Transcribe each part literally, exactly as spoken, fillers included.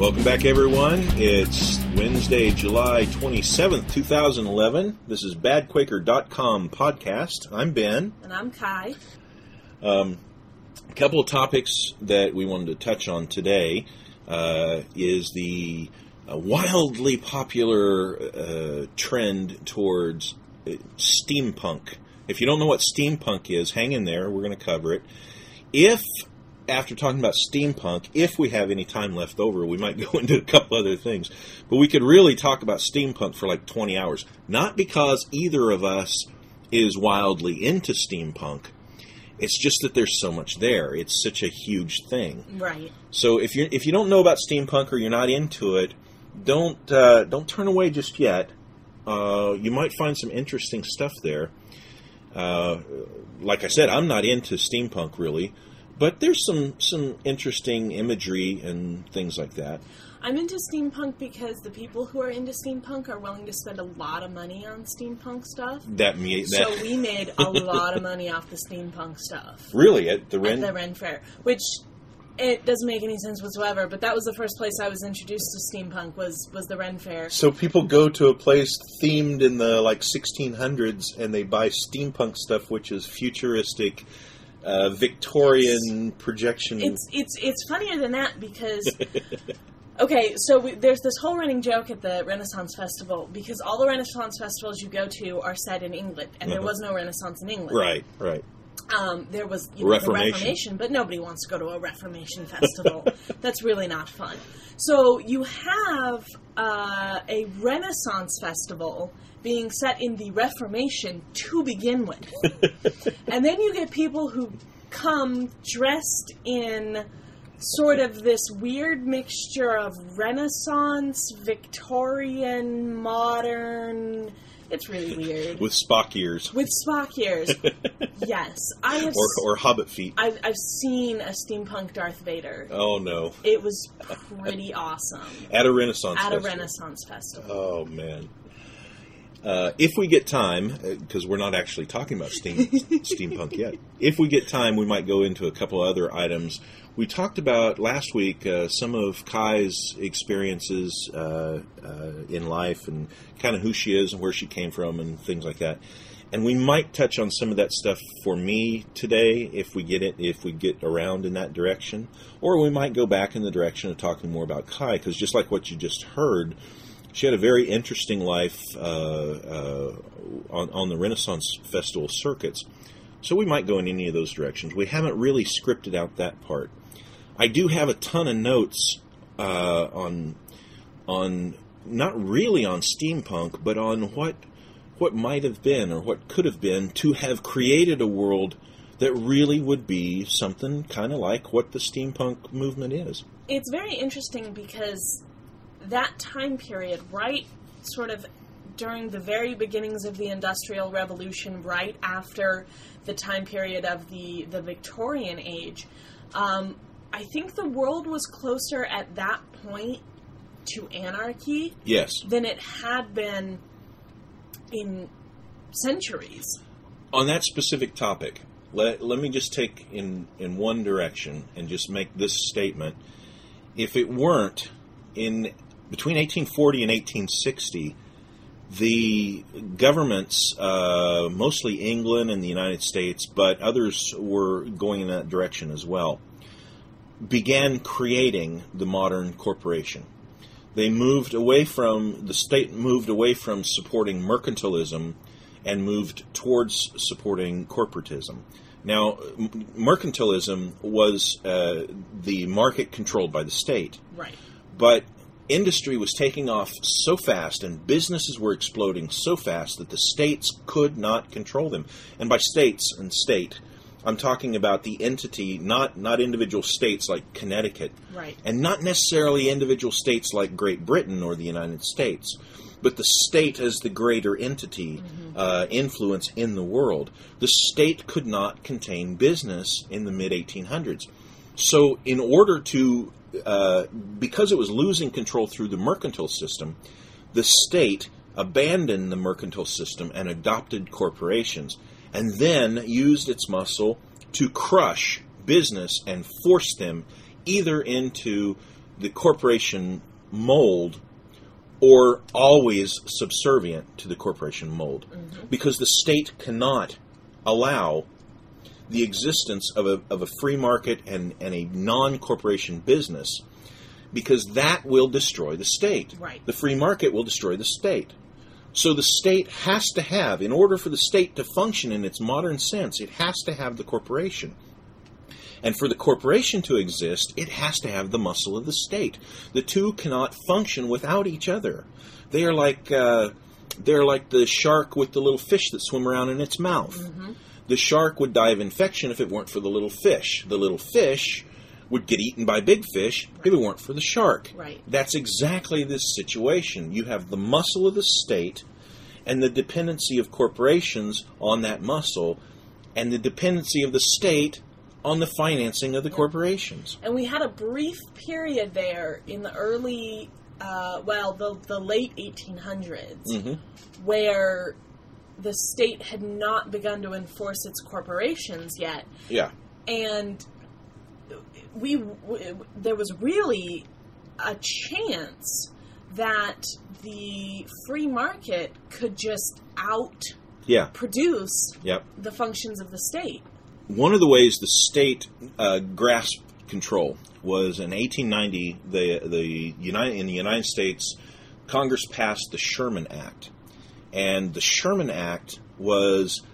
Welcome back, everyone. It's Wednesday, July twenty-seventh, twenty eleven. This is bad quaker dot com podcast. I'm Ben. And I'm Kai. Um, a couple of topics that we wanted to touch on today uh, is the uh, wildly popular uh, trend towards uh, steampunk. If you don't know what steampunk is, hang in there. We're going to cover it. If After talking about steampunk, if we have any time left over, we might go into a couple other things. But we could really talk about steampunk for like twenty hours. Not because either of us is wildly into steampunk. It's just that there's so much there. It's such a huge thing. Right. So if you if you don't know about steampunk or you're not into it, don't uh, don't turn away just yet. Uh, you might find some interesting stuff there. Uh, like I said, I'm not into steampunk really. But there's some, some interesting imagery and things like that. I'm into steampunk because the people who are into steampunk are willing to spend a lot of money on steampunk stuff. That me. That. So we made a lot of money off the steampunk stuff. Really? At the Ren? At the Ren Fair. Which, it doesn't make any sense whatsoever, but that was the first place I was introduced to steampunk was, was the Ren Fair. So people go to a place themed in the like sixteen hundreds and they buy steampunk stuff, which is futuristic. Uh, Victorian it's, projection. It's it's it's funnier than that because, okay, so we, there's this whole running joke at the Renaissance Festival because all the Renaissance festivals you go to are set in England, and uh-huh. there was no Renaissance in England. Right, right. Um, there was you know, Reformation. the Reformation, but nobody wants to go to a Reformation festival. That's really not fun. So you have uh, a Renaissance festival being set in the Reformation to begin with. And then you get people who come dressed in sort of this weird mixture of Renaissance, Victorian, modern. It's really weird. With Spock ears. With Spock ears. Yes. I have or, or Hobbit feet. I've, I've seen a steampunk Darth Vader. Oh, no. It was pretty awesome. At a Renaissance At festival. a Renaissance festival. Oh, man. Uh, if we get time, because we're not actually talking about steam, steampunk yet, if we get time, we might go into a couple other items. We talked about last week uh, some of Kai's experiences uh, uh, in life and kind of who she is and where she came from and things like that. And we might touch on some of that stuff for me today if we get it, if we get around in that direction. Or we might go back in the direction of talking more about Kai, because just like what you just heard, she had a very interesting life uh, uh, on, on the Renaissance Festival circuits. So we might go in any of those directions. We haven't really scripted out that part. I do have a ton of notes uh, on, on not really on steampunk, but on what what might have been or what could have been to have created a world that really would be something kind of like what the steampunk movement is. It's very interesting because that time period, right, sort of during the very beginnings of the Industrial Revolution, right after the time period of the, the Victorian age, um, I think the world was closer at that point to anarchy yes. than it had been in centuries. On that specific topic, let, let me just take in, in one direction and just make this statement. If it weren't in between eighteen forty and eighteen sixty, the governments, uh, mostly England and the United States, but others were going in that direction as well, began creating the modern corporation. They moved away from, the state moved away from supporting mercantilism and moved towards supporting corporatism. Now, m- mercantilism was uh, the market controlled by the state. Right. But industry was taking off so fast and businesses were exploding so fast that the states could not control them. And by states and state, I'm talking about the entity, not not individual states like Connecticut. Right. And not necessarily individual states like Great Britain or the United States, but the state as the greater entity, mm-hmm. uh, influence in the world. The state could not contain business in the mid eighteen hundreds. So in order to, uh, because it was losing control through the mercantile system, the state abandoned the mercantile system and adopted corporations, and then used its muscle to crush business and force them either into the corporation mold or always subservient to the corporation mold. Mm-hmm. Because the state cannot allow the existence of a, of a free market and, and a non-corporation business, because that will destroy the state. Right. The free market will destroy the state. So the state has to have, in order for the state to function in its modern sense, it has to have the corporation. And for the corporation to exist, it has to have the muscle of the state. The two cannot function without each other. They are like uh, they're like the shark with the little fish that swim around in its mouth. Mm-hmm. The shark would die of infection if it weren't for the little fish. The little fish would get eaten by big fish right. if it weren't for the shark. Right. That's exactly this situation. You have the muscle of the state and the dependency of corporations on that muscle, and the dependency of the state on the financing of the yeah. corporations. And we had a brief period there in the early, uh, well, the, the late eighteen hundreds, mm-hmm. where the state had not begun to enforce its corporations yet. Yeah. And we, we there was really a chance that the free market could just out yeah. produce yep. the functions of the state. One of the ways the state uh, grasped control was in eighteen ninety. The the United in the United States, Congress passed the Sherman Act, and the Sherman Act was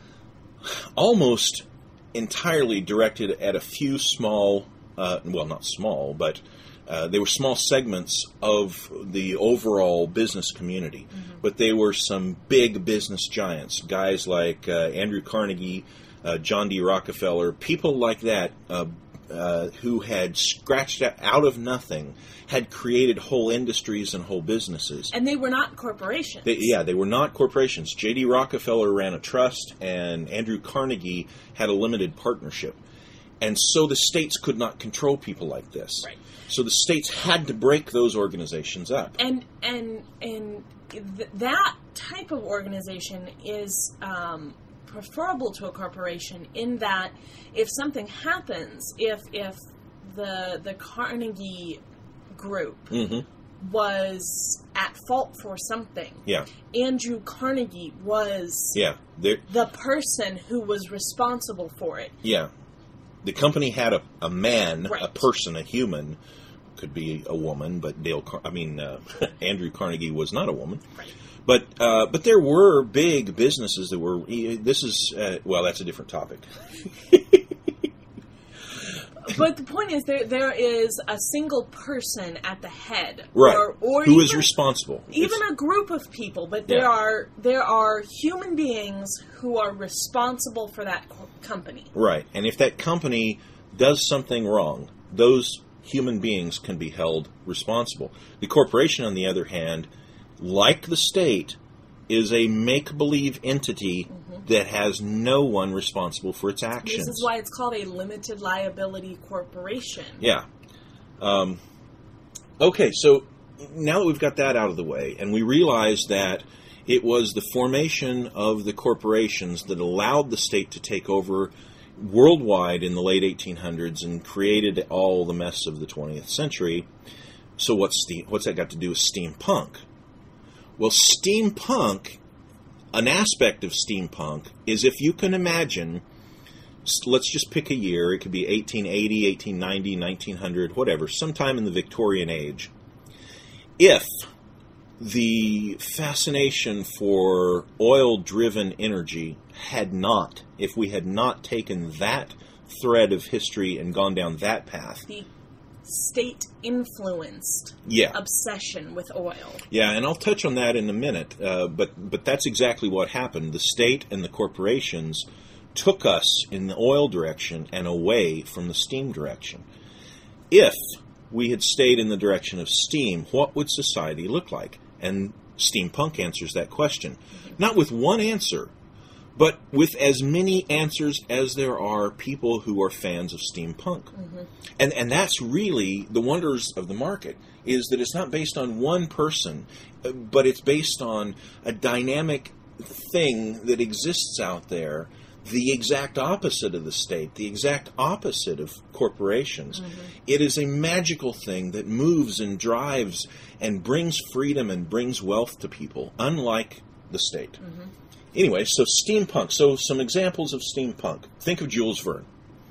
almost entirely directed at a few small, uh, well, not small, but uh, they were small segments of the overall business community. Mm-hmm. But they were some big business giants, guys like uh, Andrew Carnegie, Uh, John D. Rockefeller, people like that uh, uh, who had scratched out of nothing, had created whole industries and whole businesses. And they were not corporations. They, yeah, they were not corporations. J D. Rockefeller ran a trust, and Andrew Carnegie had a limited partnership. And so the states could not control people like this. Right. So the states had to break those organizations up. And and and th- that type of organization is Um, preferable to a corporation in that if something happens, if if the the Carnegie group mm-hmm. was at fault for something, yeah. Andrew Carnegie was yeah. the person who was responsible for it. Yeah. The company had a, a man, right. a person, a human, could be a woman, but Dale, Car- I mean, uh, Andrew Carnegie was not a woman. Right. But uh, but there were big businesses that were. This is uh, well, that's a different topic. But the point is, there there is a single person at the head, right? Or, or who even, is responsible? Even it's, a group of people, but there yeah. are there are human beings who are responsible for that co- company, right? And if that company does something wrong, those human beings can be held responsible. The corporation, on the other hand, like the state, is a make-believe entity mm-hmm. that has no one responsible for its actions. This is why it's called a limited liability corporation. Yeah. Um, okay, so now that we've got that out of the way, and we realize that it was the formation of the corporations that allowed the state to take over worldwide in the late eighteen hundreds and created all the mess of the twentieth century. So what's steam, what's that got to do with steampunk? Well, steampunk, an aspect of steampunk, is if you can imagine, let's just pick a year, it could be eighteen eighty, eighteen ninety, nineteen hundred, whatever, sometime in the Victorian age. If the fascination for oil-driven energy had not, if we had not taken that thread of history and gone down that path, the state-influenced yeah. obsession with oil. Yeah, and I'll touch on that in a minute, uh, but but that's exactly what happened. The state and the corporations took us in the oil direction and away from the steam direction. If we had stayed in the direction of steam, what would society look like? And steampunk answers that question. Mm-hmm. Not with one answer, but with as many answers as there are people who are fans of steampunk. Mm-hmm. And and that's really the wonders of the market, is that it's not based on one person, but it's based on a dynamic thing that exists out there the exact opposite of the state, the exact opposite of corporations. Mm-hmm. It is a magical thing that moves and drives and brings freedom and brings wealth to people, unlike the state. Mm-hmm. Anyway, so steampunk. So some examples of steampunk. Think of Jules Verne.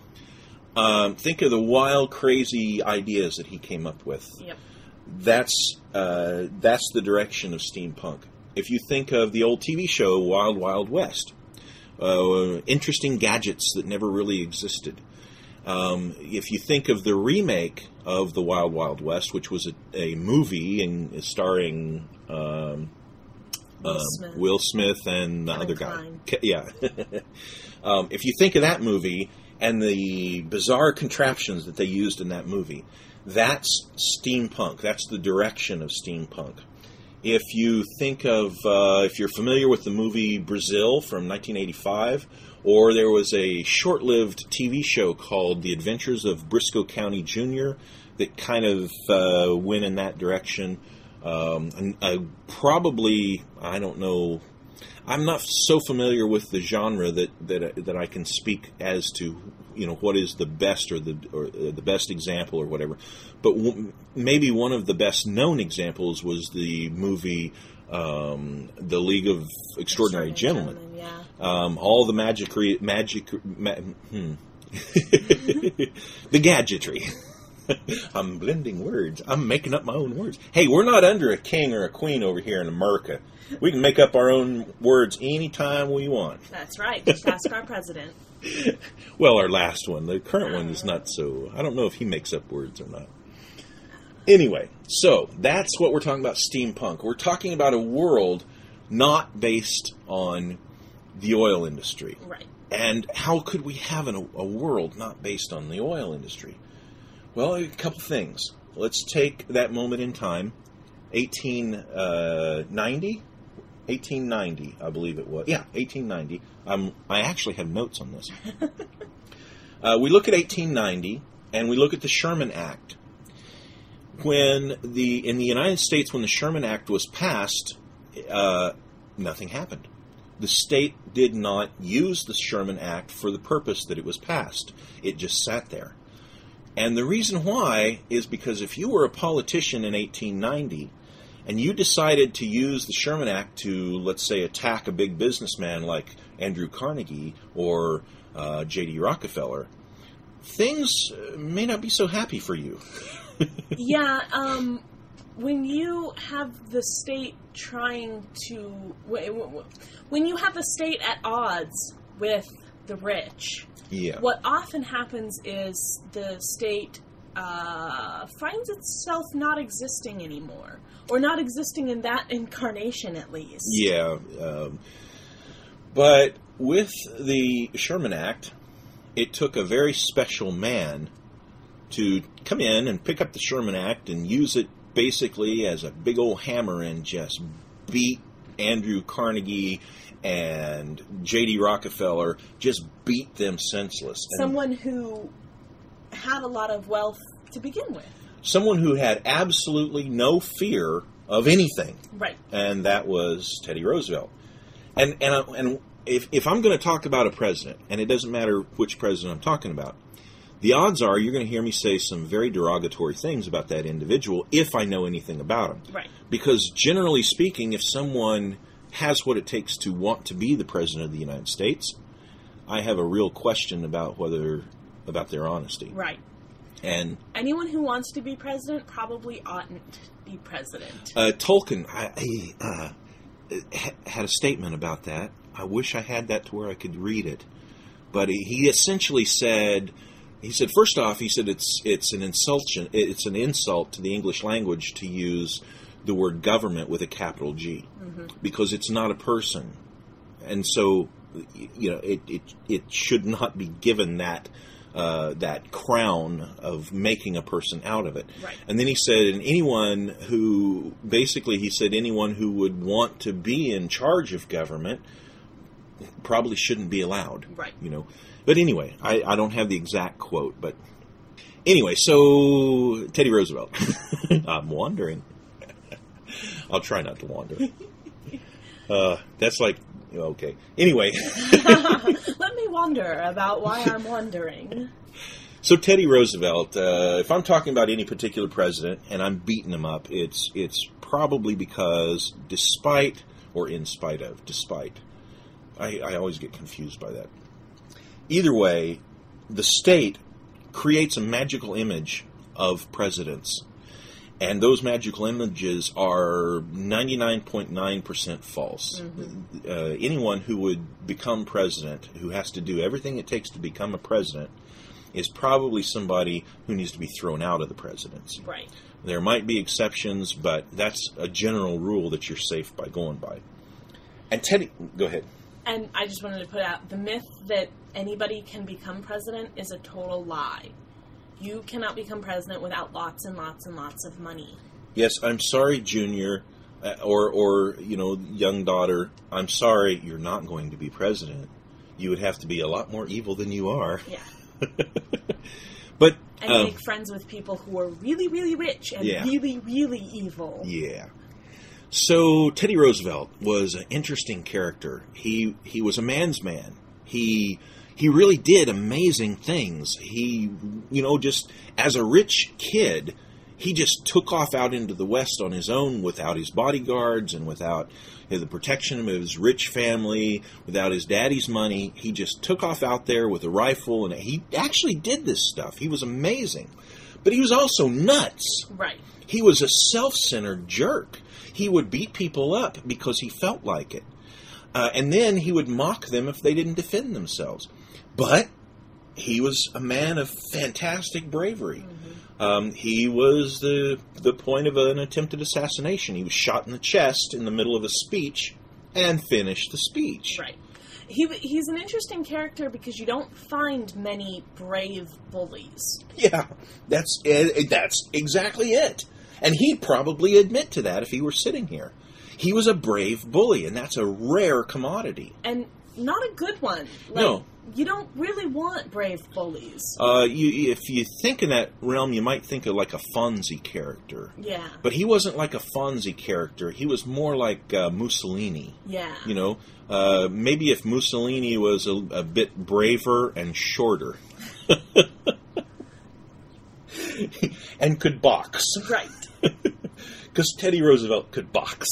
Um, think of the wild, crazy ideas that he came up with. Yep. That's uh, that's the direction of steampunk. If you think of the old T V show Wild Wild West, uh, interesting gadgets that never really existed. Um, if you think of the remake of the Wild Wild West, which was a, a movie and starring um, Will, um, Smith. Will Smith and the Kevin other Kline. guy, Ke- yeah. um, if you think of that movie and the bizarre contraptions that they used in that movie, that's steampunk. That's the direction of steampunk. If you think of, uh, if you're familiar with the movie Brazil from nineteen eighty-five, or there was a short-lived T V show called The Adventures of Briscoe County Junior that kind of uh, went in that direction. Um, and, uh, probably, I don't know, I'm not so familiar with the genre that that that I can speak as to, you know, what is the best or the or the best example or whatever. But w- maybe one of the best known examples was the movie um, The League of Extraordinary, Extraordinary Gentlemen. Gentlemen yeah. Um, all the magic, re- magic, ma- hmm. the gadgetry. I'm blending words. I'm making up my own words. Hey, we're not under a king or a queen over here in America. We can make up our own words anytime we want. That's right. Just ask our president. Well, our last one. The current one is not so... I don't know if he makes up words or not. Anyway, so that's what we're talking about, steampunk. We're talking about a world not based on the oil industry. Right. And how could we have an, a world not based on the oil industry? Well, a couple things. Let's take that moment in time, eighteen ninety? eighteen ninety, I believe it was. Yeah, eighteen ninety. Um, I actually have notes on this. uh, we look at eighteen ninety, and we look at the Sherman Act. When the in the United States, when the Sherman Act was passed, uh, nothing happened. The state did not use the Sherman Act for the purpose that it was passed. It just sat there. And the reason why is because if you were a politician in eighteen ninety and you decided to use the Sherman Act to, let's say, attack a big businessman like Andrew Carnegie or uh, J D Rockefeller, things may not be so happy for you. yeah, um, when you have the state trying to... When you have the state at odds with the rich... Yeah. What often happens is the state uh, finds itself not existing anymore, or not existing in that incarnation, at least. Yeah. Um, but with the Sherman Act, it took a very special man to come in and pick up the Sherman Act and use it basically as a big old hammer and just beat Andrew Carnegie and J D Rockefeller, just beat them senseless. And someone who had a lot of wealth to begin with. Someone who had absolutely no fear of anything. Right. And that was Teddy Roosevelt. And and and if if I'm going to talk about a president, and it doesn't matter which president I'm talking about, the odds are you're going to hear me say some very derogatory things about that individual if I know anything about him. Right. Because generally speaking, if someone has what it takes to want to be the president of the United States, I have a real question about whether about their honesty. Right. And anyone who wants to be president probably oughtn't be president. Uh, Tolkien I, I, uh, had a statement about that. I wish I had that to where I could read it. But he, he essentially said, he said, first off, he said it's it's an insult, it's an insult to the English language to use the word government with a capital G, mm-hmm. because it's not a person, and so you know it it, it should not be given that uh, that crown of making a person out of it. Right. And then he said, and anyone who basically he said anyone who would want to be in charge of government probably shouldn't be allowed. Right. You know. But anyway, I, I don't have the exact quote, but anyway, so Teddy Roosevelt. I'm wandering. I'll try not to wander. Uh, that's like Okay. Anyway. Let me wonder about why I'm wondering. So Teddy Roosevelt, uh, if I'm talking about any particular president and I'm beating him up, it's it's probably because despite, or in spite of, despite, I, I always get confused by that. Either way, the state creates a magical image of presidents. And those magical images are ninety-nine point nine percent false. Mm-hmm. Uh, anyone who would become president, who has to do everything it takes to become a president, is probably somebody who needs to be thrown out of the presidency. Right. There might be exceptions, but that's a general rule that you're safe by going by. And Teddy, go ahead. And I just wanted to put out, the myth that anybody can become president is a total lie. You cannot become president without lots and lots and lots of money. Yes, I'm sorry, Junior, uh, or, or, you know, young daughter, I'm sorry, you're not going to be president. You would have to be a lot more evil than you are. Yeah. But and um, make friends with people who are really, really rich and yeah. really, really evil. Yeah. So Teddy Roosevelt was an interesting character. He he was a man's man. He he really did amazing things. He, you know, just as a rich kid, he just took off out into the West on his own without his bodyguards and without the protection of his rich family, without his daddy's money. He just took off out there with a rifle, and he actually did this stuff. He was amazing. But he was also nuts. Right. He was a self-centered jerk. He would beat people up because he felt like it. Uh, and then he would mock them if they didn't defend themselves. But he was a man of fantastic bravery. Mm-hmm. Um, he was the the point of an attempted assassination. He was shot in the chest in the middle of a speech and finished the speech. Right. He he's an interesting character because you don't find many brave bullies. Yeah, that's that's exactly it. And he'd probably admit to that if he were sitting here. He was a brave bully, and that's a rare commodity. And not a good one. Like, no. You don't really want brave bullies. Uh, you, if you think in that realm, you might think of like a Fonzie character. Yeah. But he wasn't like a Fonzie character. He was more like uh, Mussolini. Yeah. You know, uh, maybe if Mussolini was a, a bit braver and shorter. And could box. Right. Because Teddy Roosevelt could box.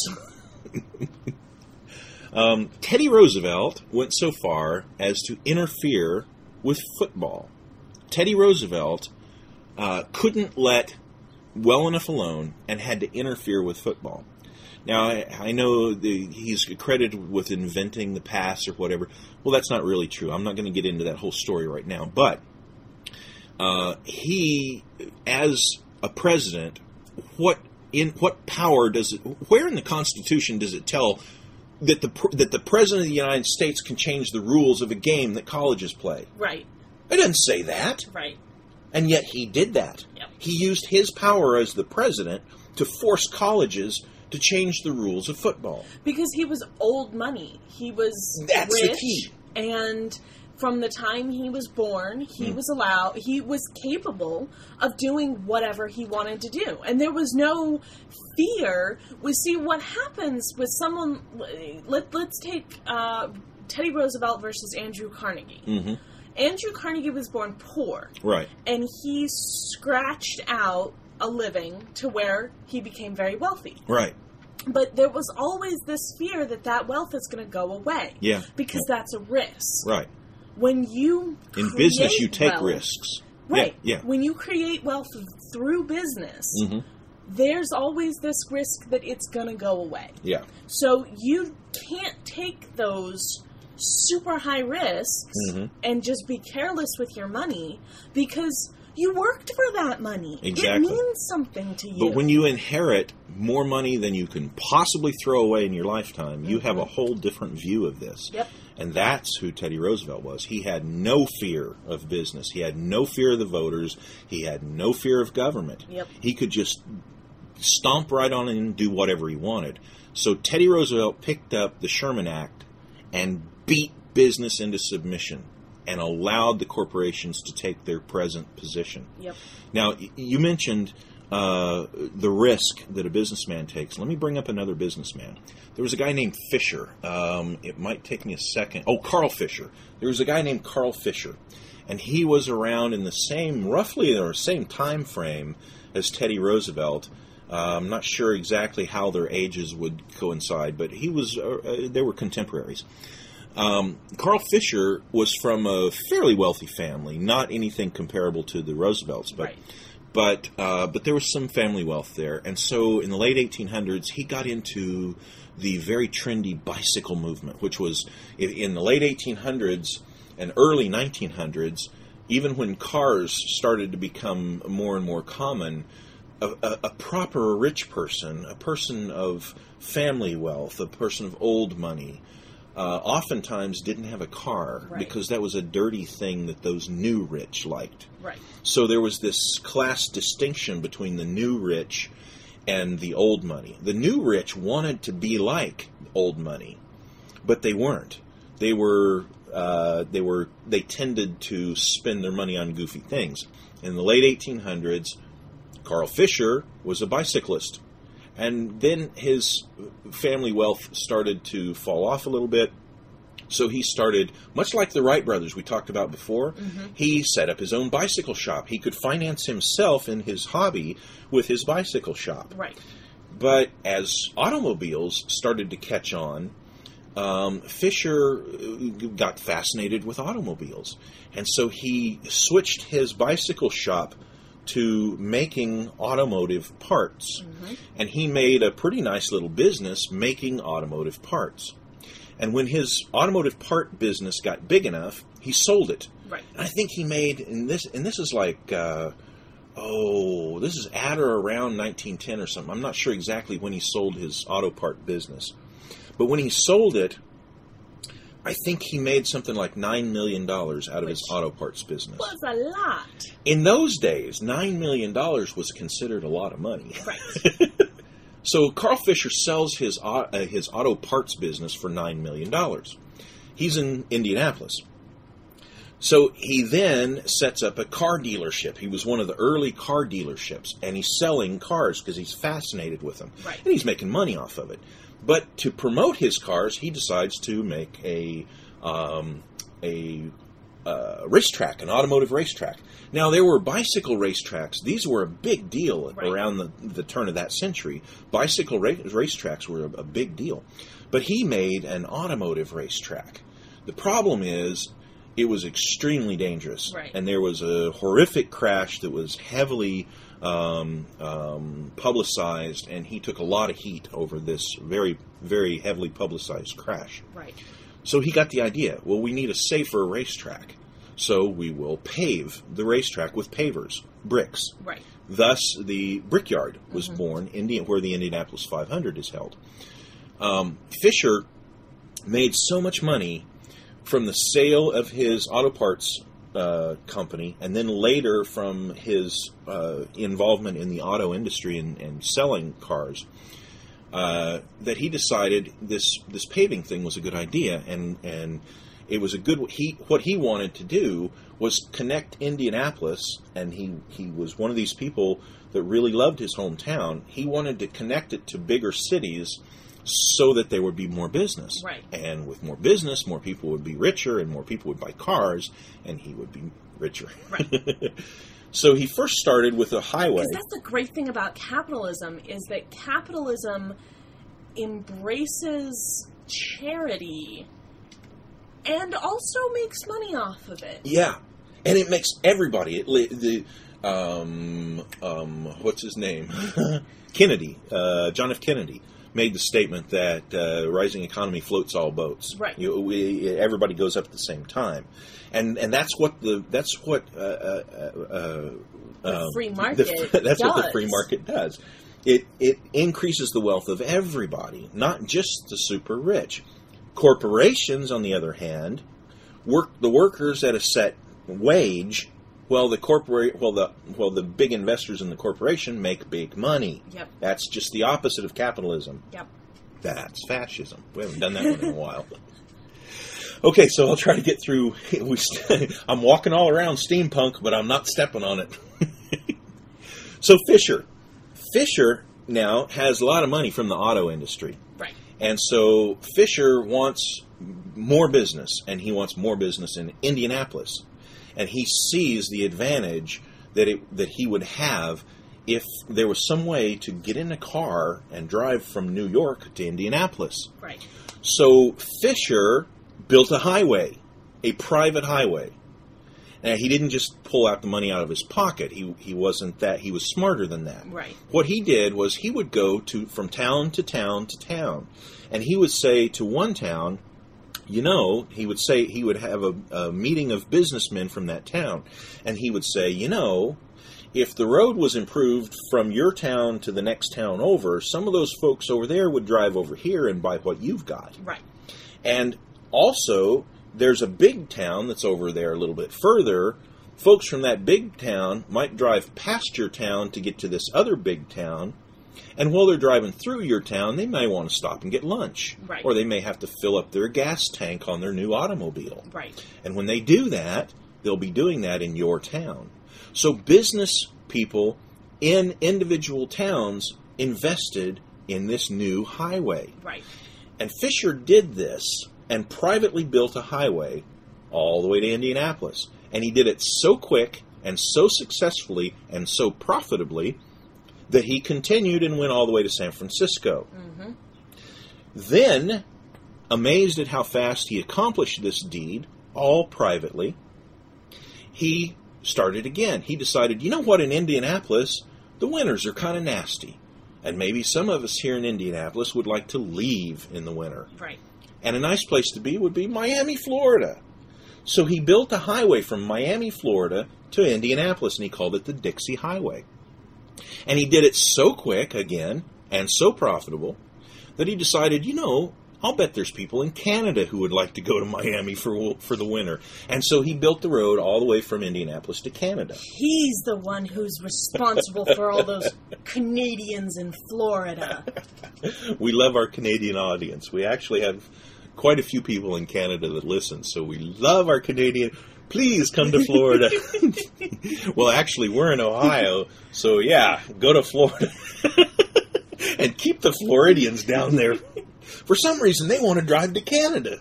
Um, Teddy Roosevelt went so far as to interfere with football. Teddy Roosevelt uh, couldn't let well enough alone and had to interfere with football. Now, I, I know the, he's credited with inventing the pass or whatever. Well, that's not really true. I'm not going to get into that whole story right now. But uh, he, as a president, what in what power does it? Where in the Constitution does it tell that the that the President of the United States can change the rules of a game that colleges play? Right. It doesn't say that. Right. And yet he did that. Yep. He used his power as the president to force colleges to change the rules of football. Because he was old money. He was That's rich, the key. And from the time he was born, he Mm. was allowed, he was capable of doing whatever he wanted to do. And there was no fear. We see what happens with someone, let, let's take uh, Teddy Roosevelt versus Andrew Carnegie. Mm-hmm. Andrew Carnegie was born poor. Right. And he scratched out a living to where he became very wealthy. Right. But there was always this fear that that wealth is going to go away. Yeah. Because yeah. that's a risk. Right. When you In business, you take wealth, risks. Right. Yeah. yeah. When you create wealth through business, mm-hmm. there's always this risk that it's going to go away. Yeah. So you can't take those super high risks mm-hmm. and just be careless with your money because you worked for that money. Exactly. It means something to you. But when you inherit more money than you can possibly throw away in your lifetime, you mm-hmm. have a whole different view of this. Yep. And that's who Teddy Roosevelt was. He had no fear of business. He had no fear of the voters. He had no fear of government. Yep. He could just stomp right on in and do whatever he wanted. So Teddy Roosevelt picked up the Sherman Act and beat business into submission and allowed the corporations to take their present position. Yep. Now, you mentioned uh, the risk that a businessman takes. Let me bring up another businessman. There was a guy named Fisher. Um, it might take me a second. Oh, Carl Fisher. There was a guy named Carl Fisher, and he was around in the same, roughly or same time frame as Teddy Roosevelt. Uh, I'm not sure exactly how their ages would coincide, but he was. Uh, they were contemporaries. Um, Carl Fisher was from a fairly wealthy family, not anything comparable to the Roosevelts, but Right. but uh, but there was some family wealth there, and so in the late eighteen hundreds, he got into the very trendy bicycle movement, which was in the late eighteen hundreds and early nineteen hundreds, even when cars started to become more and more common. A, a, a proper rich person, a person of family wealth, a person of old money, uh, oftentimes didn't have a car Right. because that was a dirty thing that those new rich liked. Right. So there was this class distinction between the new rich and the old money. The new rich wanted to be like old money, but they weren't. They were uh, they were they tended to spend their money on goofy things. In the late eighteen hundreds, Carl Fisher was a bicyclist, and then his family wealth started to fall off a little bit. So he started, much like the Wright brothers we talked about before, mm-hmm. he set up his own bicycle shop. He could finance himself in his hobby with his bicycle shop. Right. But as automobiles started to catch on, um, Fisher got fascinated with automobiles. And so he switched his bicycle shop to making automotive parts. Mm-hmm. And he made a pretty nice little business making automotive parts. And when his automotive part business got big enough, he sold it. Right. And I think he made, and this and this is like, uh, oh, this is at or around nineteen ten or something. I'm not sure exactly when he sold his auto part business. But when he sold it, I think he made something like nine million dollars out of Which his auto parts business. Was a lot. In those days, nine million dollars was considered a lot of money. Right. So Carl Fisher sells his uh, his auto parts business for nine million dollars. He's in Indianapolis. So he then sets up a car dealership. He was one of the early car dealerships, and he's selling cars because he's fascinated with them. Right. And he's making money off of it. But to promote his cars, he decides to make a um, a uh, racetrack, an automotive racetrack. Now, there were bicycle racetracks. These were a big deal right. around the, the turn of that century. Bicycle ra- racetracks were a, a big deal. But he made an automotive racetrack. The problem is, it was extremely dangerous. Right. And there was a horrific crash that was heavily um, um, publicized, and he took a lot of heat over this very, very heavily publicized crash. Right. So he got the idea, well, we need a safer racetrack. So we will pave the racetrack with pavers, bricks. Right. Thus, the Brickyard was mm-hmm. born, Indian, where the Indianapolis five hundred is held. Um, Fisher made so much money from the sale of his auto parts uh, company, and then later from his uh, involvement in the auto industry and, and selling cars, uh, that he decided this this paving thing was a good idea, and and it was a good. He what he wanted to do was connect Indianapolis, and he he was one of these people that really loved his hometown. He wanted to connect it to bigger cities, so that there would be more business. Right. And with more business, more people would be richer, and more people would buy cars, and he would be richer. Right. So he first started with a highway. Because that's the great thing about capitalism, is that capitalism embraces charity and also makes money off of it. Yeah. And it makes everybody, it, the, um, um, what's his name? Kennedy, uh, John F. Kennedy, made the statement that uh, rising economy floats all boats. Right. You, we, everybody goes up at the same time, and and that's what the that's what uh, uh, the um, free market. The, that's does. what the free market does. It it increases the wealth of everybody, not just the super rich. Corporations, on the other hand, work the workers at a set wage. Well, the corporate, well the well the big investors in the corporation make big money. Yep. That's just the opposite of capitalism. Yep. That's fascism. We haven't done that one in a while. Okay, so I'll try to get through. We st- I'm walking all around steampunk, but I'm not stepping on it. So Fisher, Fisher now has a lot of money from the auto industry. Right. And so Fisher wants more business, and he wants more business in Indianapolis. And he sees the advantage that it, that he would have if there was some way to get in a car and drive from New York to Indianapolis. Right. So Fisher built a highway, a private highway. Now, he didn't just pull out the money out of his pocket. He he wasn't that. He was smarter than that. Right. What he did was he would go to from town to town to town, and he would say to one town, you know, he would say he would have a, a meeting of businessmen from that town, and he would say, you know, if the road was improved from your town to the next town over, some of those folks over there would drive over here and buy what you've got. Right. And also, there's a big town that's over there a little bit further. Folks from that big town might drive past your town to get to this other big town. And while they're driving through your town, they may want to stop and get lunch. Right. Or they may have to fill up their gas tank on their new automobile. Right. And when they do that, they'll be doing that in your town. So business people in individual towns invested in this new highway. Right. And Fisher did this and privately built a highway all the way to Indianapolis. And he did it so quick and so successfully and so profitably that he continued and went all the way to San Francisco. Mm-hmm. Then, amazed at how fast he accomplished this deed, all privately, he started again. He decided, you know what, in Indianapolis, the winters are kind of nasty. And maybe some of us here in Indianapolis would like to leave in the winter. Right. And a nice place to be would be Miami, Florida. So he built a highway from Miami, Florida to Indianapolis, and he called it the Dixie Highway. And he did it so quick, again, and so profitable, that he decided, you know, I'll bet there's people in Canada who would like to go to Miami for for the winter. And so he built the road all the way from Indianapolis to Canada. He's the one who's responsible for all those Canadians in Florida. We love our Canadian audience. We actually have quite a few people in Canada that listen, so we love our Canadian. Please come to Florida. Well, actually, we're in Ohio, so yeah, go to Florida. And keep the Floridians down there. For some reason, they want to drive to Canada.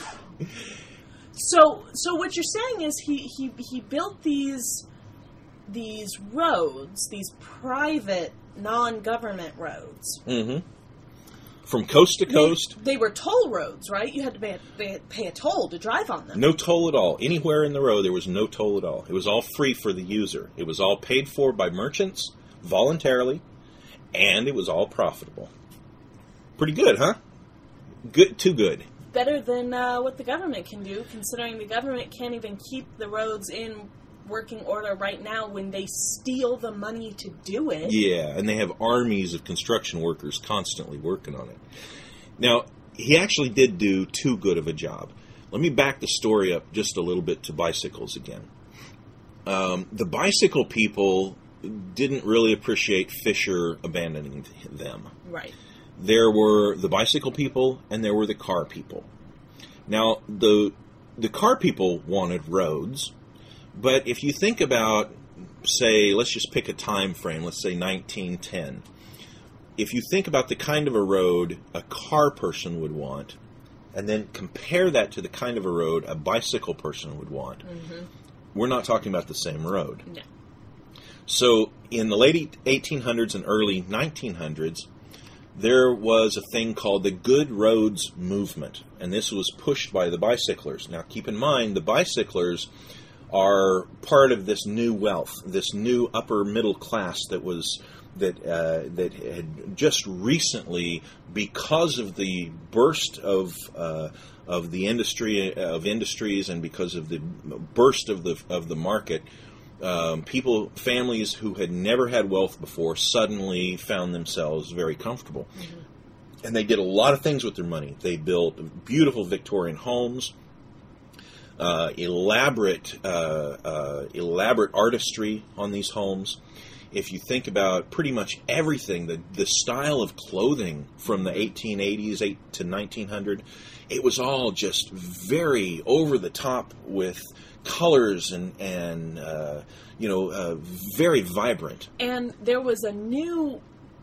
So, so what you're saying is he, he, he built these these roads, these private, non-government roads. Mm-hmm. From coast to coast. They, they were toll roads, right? You had to pay a, pay a toll to drive on them. No toll at all. Anywhere in the road, there was no toll at all. It was all free for the user. It was all paid for by merchants, voluntarily, and it was all profitable. Pretty good, huh? Good, too good. Better than uh, what the government can do, considering the government can't even keep the roads in working order right now when they steal the money to do it. Yeah, and they have armies of construction workers constantly working on it. Now, he actually did do too good of a job. Let me back the story up just a little bit to bicycles again. Um, the bicycle people didn't really appreciate Fisher abandoning them. Right. There were the bicycle people and there were the car people. Now, the the car people wanted roads, but if you think about, say, let's just pick a time frame, let's say nineteen ten. If you think about the kind of a road a car person would want, and then compare that to the kind of a road a bicycle person would want, mm-hmm. we're not talking about the same road. No. So, in the late eighteen hundreds and early nineteen hundreds, there was a thing called the Good Roads Movement, and this was pushed by the bicyclers. Now, keep in mind, the bicyclers are part of this new wealth, this new upper middle class that was that uh, that had just recently, because of the burst of uh, of the industry of industries, and because of the burst of the of the market. Um, people, families who had never had wealth before suddenly found themselves very comfortable. Mm-hmm. And they did a lot of things with their money. They built beautiful Victorian homes, uh, elaborate, uh, uh, elaborate artistry on these homes. If you think about pretty much everything, the, the style of clothing from the eighteen eighties eight to nineteen hundred, it was all just very over the top with colors and, and uh, you know, uh, very vibrant. And there was a new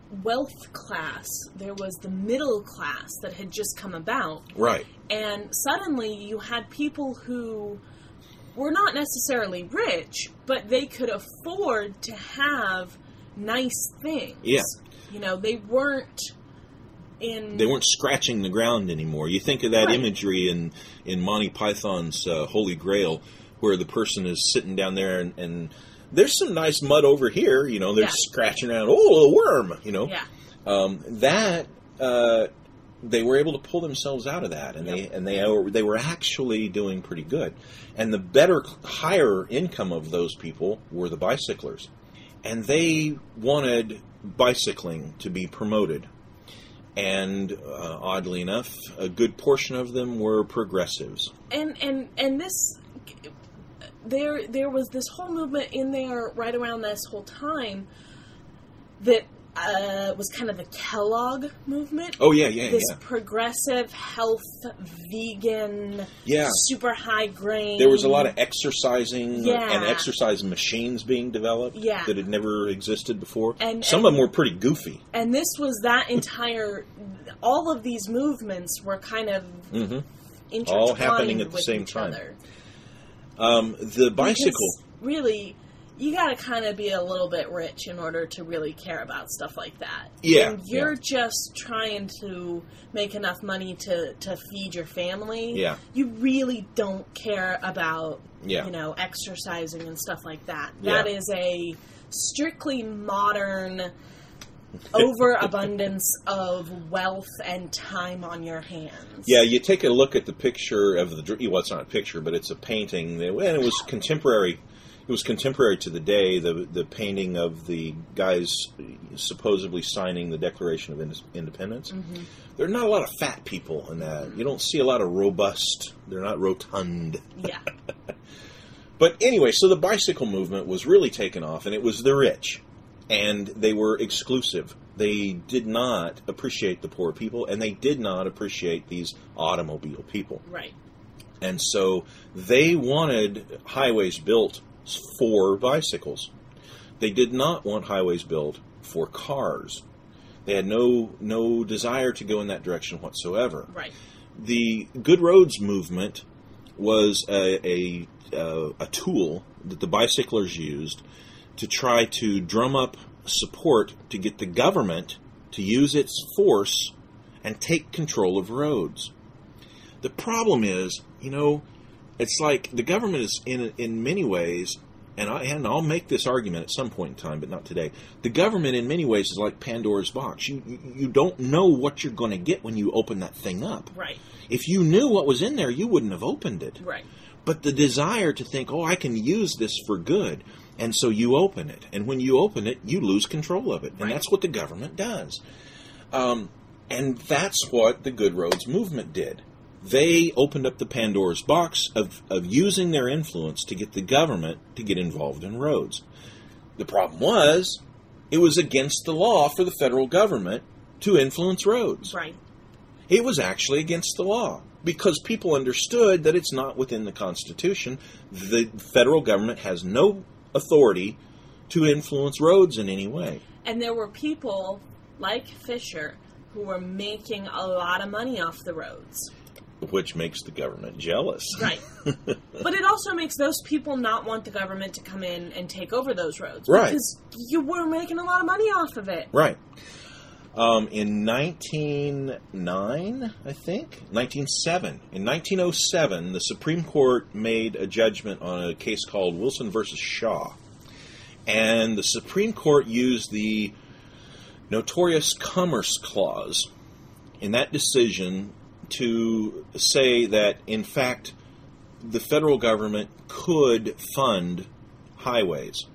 wealth class. There was the middle class that had just come about. Right. And suddenly you had people who were not necessarily rich, but they could afford to have nice things. Yeah. You know, they weren't in... They weren't scratching the ground anymore. You think of that Right. imagery in, in Monty Python's uh, Holy Grail, where the person is sitting down there and, and there's some nice mud over here, you know, they're Yeah. scratching around, oh, a worm, you know. Yeah. Um, that, uh, they were able to pull themselves out of that, and Yep. they and they were, they were actually doing pretty good. And the better, higher income of those people were the bicyclers. And they wanted bicycling to be promoted. And uh, oddly enough, a good portion of them were progressives. And and and this, there there was this whole movement in there right around this whole time that uh, was kind of the Kellogg movement. Oh, yeah, yeah, This yeah. progressive, health, vegan, Yeah. super high grain. There was a lot of exercising Yeah. and exercise machines being developed Yeah. that had never existed before. And- Some and- of them were pretty goofy. And this was that entire, all of these movements were kind of hmm intertwined All happening at the with same each time. other. Um, the bicycle. Because really, you got to kind of be a little bit rich in order to really care about stuff like that. Yeah, When you're yeah. just trying to make enough money to, to feed your family. Yeah. You really don't care about, Yeah. you know, exercising and stuff like that. Yeah. That is a strictly modern overabundance of wealth and time on your hands. Yeah, you take a look at the picture of the. dr- Well, it's not a picture, but it's a painting. that- And it was contemporary. It was contemporary to the day. The the painting of the guys supposedly signing the Declaration of Inde- Independence. Mm-hmm. There are not a lot of fat people in that. You don't see a lot of robust. They're not rotund. Yeah. But anyway, so the bicycle movement was really taken off, and it was the rich. And they were exclusive. They did not appreciate the poor people, and they did not appreciate these automobile people. Right. And so they wanted highways built for bicycles. They did not want highways built for cars. They had no no desire to go in that direction whatsoever. Right. The Good Roads movement was a, a, uh, a tool that the bicyclers used to try to drum up support to get the government to use its force and take control of roads. The problem is, you know, it's like the government is in in many ways, and, I, and I'll make this argument at some point in time, but not today. The government in many ways is like Pandora's box. You, you, you don't know what you're going to get when you open that thing up. Right. If you knew what was in there, you wouldn't have opened it. Right. But the desire to think, oh, I can use this for good, and so you open it. And when you open it, you lose control of it. And Right. that's what the government does. Um, and that's what the Good Roads movement did. They opened up the Pandora's box of, of using their influence to get the government to get involved in roads. The problem was, it was against the law for the federal government to influence roads. Right. It was actually against the law because people understood that it's not within the Constitution. The federal government has no authority to influence roads in any way. And there were people like Fisher who were making a lot of money off the roads. Which makes the government jealous. Right. But it also makes those people not want the government to come in and take over those roads. Right. Because you were making a lot of money off of it. Right. Um, in nineteen oh nine, I think, nineteen oh seven. In nineteen oh seven, the Supreme Court made a judgment on a case called Wilson versus Shaw. And the Supreme Court used the notorious Commerce Clause in that decision to say that, in fact, the federal government could fund highways.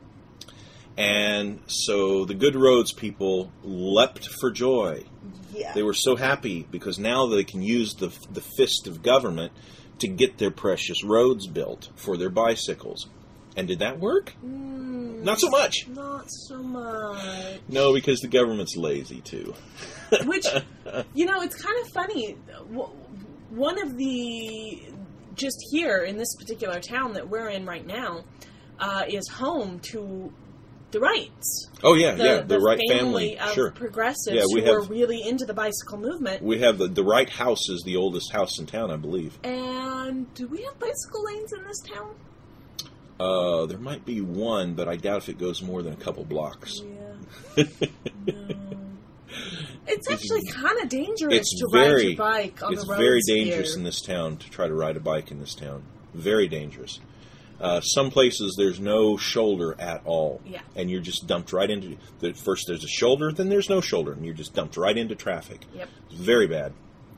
And so the Good Roads people leapt for joy. Yeah. They were so happy because now they can use the the fist of government to get their precious roads built for their bicycles. And did that work? Mm, Not so much. Not so much. No, because the government's lazy too. Which, you know, it's kind of funny. W- One of the, just here in this particular town that we're in right now, uh, is home to the Wrights. Oh, yeah, The, yeah, the, the Wright family, family, of sure. progressives Yeah, we who have- were really into the bicycle movement. We have the, the Wright house is the oldest house in town, I believe. And do we have bicycle lanes in this town? Uh, there might be one, but I doubt if it goes more than a couple blocks. Yeah. No. It's actually kind of dangerous It's to ride very, your bike on it's the roads very dangerous here. in this town to try to ride a bike in this town. Very dangerous. Uh, some places there's no shoulder at all. Yeah. And you're just dumped right into... The, first there's a shoulder, then there's no shoulder, and you're just dumped right into traffic. Yep. It's very bad.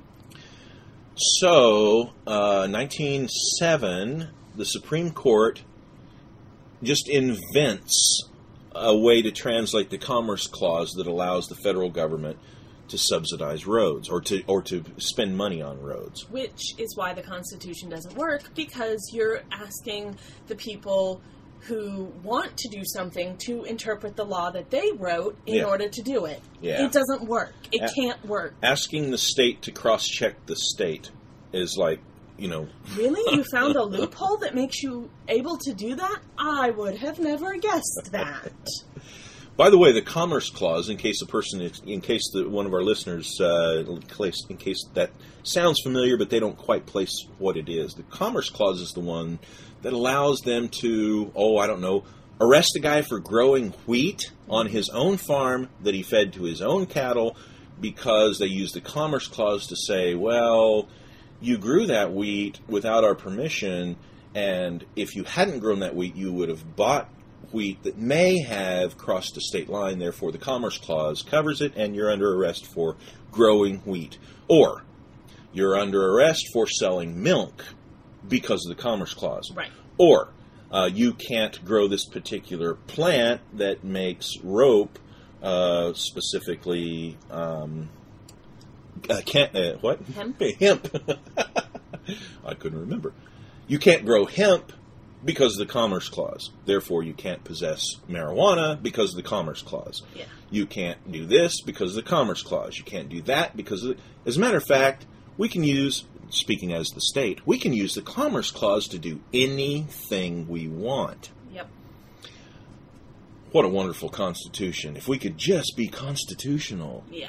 So, uh, nineteen oh seven, the Supreme Court just invents a way to translate the Commerce Clause that allows the federal government to subsidize roads or to or to spend money on roads. Which is why the Constitution doesn't work, because you're asking the people who want to do something to interpret the law that they wrote in Yeah. order to do it. Yeah. It doesn't work. It A- can't work. Asking the state to cross-check the state is like, you know... Really? You found a loophole that makes you able to do that? I would have never guessed that. By the way, the Commerce Clause, in case a person, is, in case the, one of our listeners, uh, in case that sounds familiar, but they don't quite place what it is. The Commerce Clause is the one that allows them to, oh, I don't know, arrest a guy for growing wheat on his own farm that he fed to his own cattle, because they use the Commerce Clause to say, well, you grew that wheat without our permission, and if you hadn't grown that wheat, you would have bought wheat that may have crossed a state line. Therefore, the Commerce Clause covers it, and you're under arrest for growing wheat. Or, you're under arrest for selling milk because of the Commerce Clause. Right. Or, uh, you can't grow this particular plant that makes rope, uh, specifically, um, uh, can't, uh, what? Hemp? Hemp. I couldn't remember. You can't grow hemp because of the Commerce Clause. Therefore, you can't possess marijuana because of the Commerce Clause. Yeah. You can't do this because of the Commerce Clause. You can't do that because of the... As a matter of fact, we can use, speaking as the state, we can use the Commerce Clause to do anything we want. Yep. What a wonderful Constitution. If we could just be constitutional. Yeah.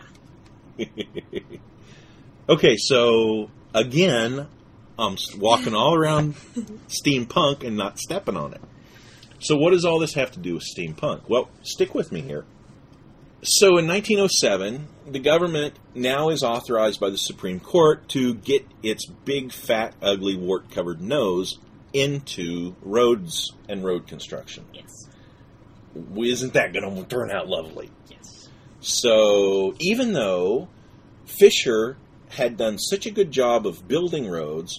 Okay, so, again, I'm walking all around steampunk and not stepping on it. So what does all this have to do with steampunk? Well, stick with me here. So in nineteen oh seven, the government now is authorized by the Supreme Court to get its big, fat, ugly, wart-covered nose into roads and road construction. Yes. Isn't that going to turn out lovely? Yes. So even though Fisher had done such a good job of building roads,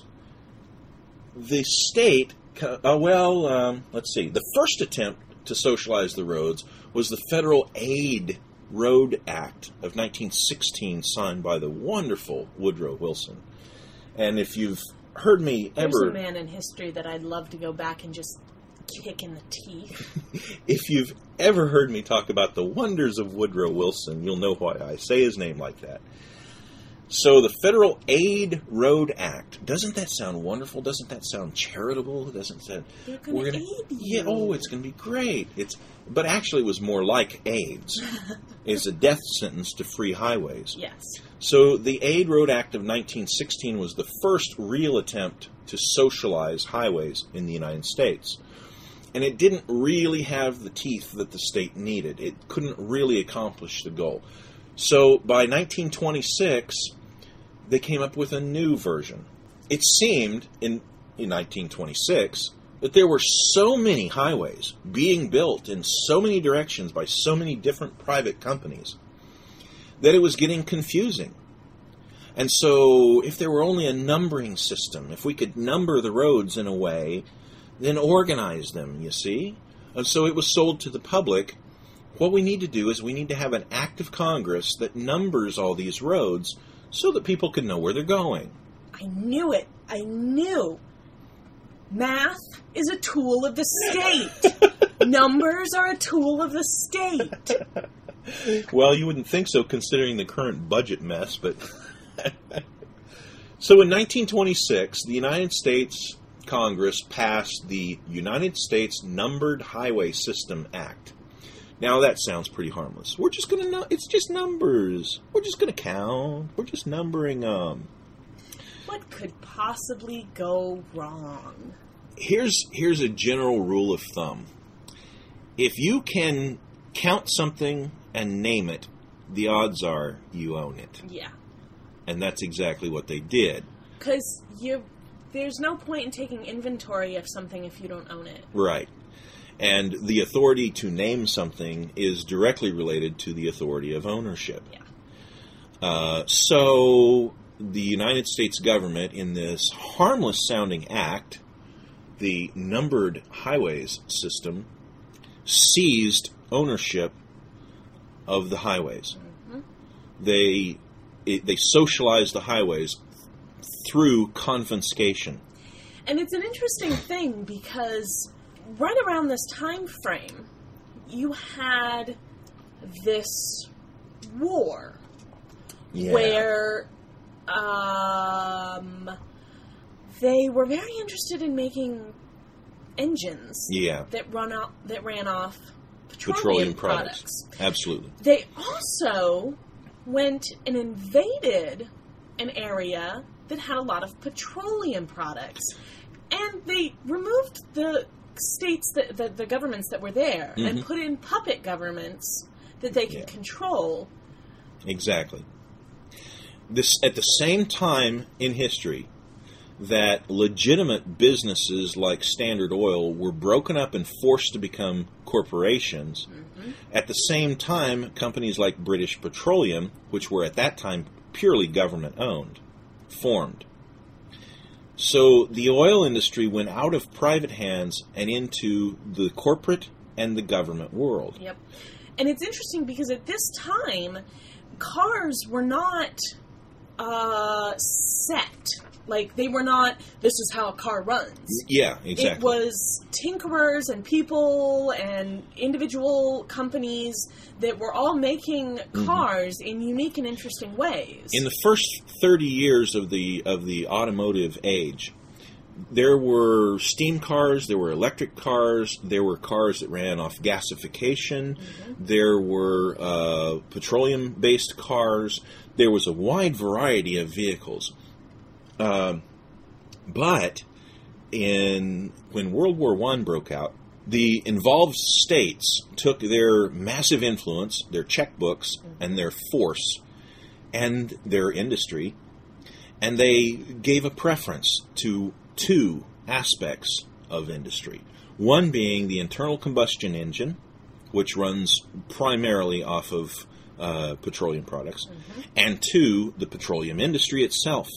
the state, uh, well, um, let's see, the first attempt to socialize the roads was the Federal Aid Road Act of nineteen sixteen, signed by the wonderful Woodrow Wilson. And if you've heard me There's ever... a man in history that I'd love to go back and just kick in the teeth. If you've ever heard me talk about the wonders of Woodrow Wilson, you'll know why I say his name like that. So the Federal Aid Road Act, doesn't that sound wonderful? Doesn't that sound charitable? Doesn't that They're gonna we're gonna, aid you. Yeah, oh, it's going to be great. It's but actually it was more like AIDS. It's a death sentence to free highways. Yes. So the Aid Road Act of nineteen sixteen was the first real attempt to socialize highways in the United States. And it didn't really have the teeth that the state needed. It couldn't really accomplish the goal. So by nineteen twenty-six, they came up with a new version. It seemed in, in nineteen twenty-six that there were so many highways being built in so many directions by so many different private companies that it was getting confusing. And so if there were only a numbering system, if we could number the roads in a way, then organize them, you see? And so it was sold to the public. What we need to do is we need to have an act of Congress that numbers all these roads so that people can know where they're going. I knew it. I knew. Math is a tool of the state. Numbers are a tool of the state. Well, you wouldn't think so considering the current budget mess, but... So in nineteen twenty-six, the United States Congress passed the United States Numbered Highway System Act. Now that sounds pretty harmless. We're just going to, it's just numbers. We're just going to count. We're just numbering them. What could possibly go wrong? Here's, here's a general rule of thumb. If you can count something and name it, the odds are you own it. Yeah. And that's exactly what they did. Because you, there's no point in taking inventory of something if you don't own it. Right. And the authority to name something is directly related to the authority of ownership. Yeah. Uh, so the United States government, in this harmless-sounding act, the numbered highways system, seized ownership of the highways. Mm-hmm. They it, they socialized the highways through confiscation. And it's an interesting thing because right around this time frame, you had this war Yeah. where um, they were very interested in making engines Yeah. that run out that ran off petroleum, Petroleum products. products. Absolutely. They also went and invaded an area that had a lot of petroleum products, and they removed the states that the, the governments that were there Mm-hmm. and put in puppet governments that they could Yeah. control. Exactly. This at the same time in history that legitimate businesses like Standard Oil were broken up and forced to become corporations. Mm-hmm. At the same time, companies like British Petroleum, which were at that time purely government-owned, formed. So the oil industry went out of private hands and into the corporate and the government world. Yep. And it's interesting because at this time, cars were not uh, set. Like, they were not, this is how a car runs. Yeah, exactly. It was tinkerers and people and individual companies that were all making cars mm-hmm. in unique and interesting ways. In the first thirty years of the of the automotive age, there were steam cars, there were electric cars, there were cars that ran off gasification, mm-hmm. there were uh, petroleum-based cars. There was a wide variety of vehicles. Uh, but in when World War One broke out, the involved states took their massive influence, their checkbooks, and their force, and their industry, and they gave a preference to two aspects of industry. One being the internal combustion engine, which runs primarily off of uh, petroleum products, mm-hmm. and two, the petroleum industry itself.